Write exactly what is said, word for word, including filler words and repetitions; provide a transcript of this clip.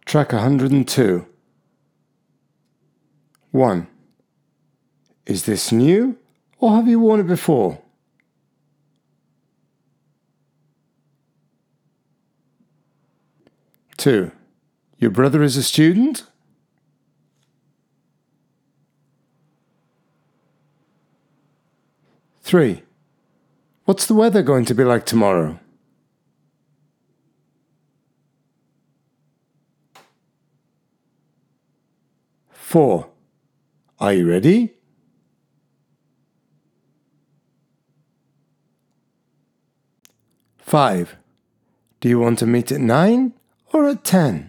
Track one hundred two. one. Is this new, or have you worn it before? two. Your brother is a student? three. What's the weather going to be like tomorrow? four. Are you ready? five. Do you want to meet at nine or at ten?